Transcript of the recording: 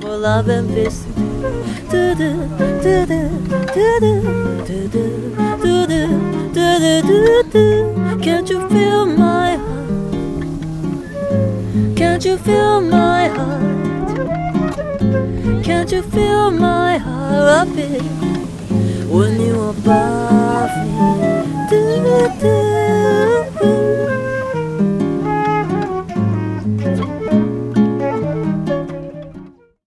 love and peace. Do do do do do do do do do do do. Can't you feel my heart? Can't you feel my heart? Can't you feel my heart beat when you are above me? Do do.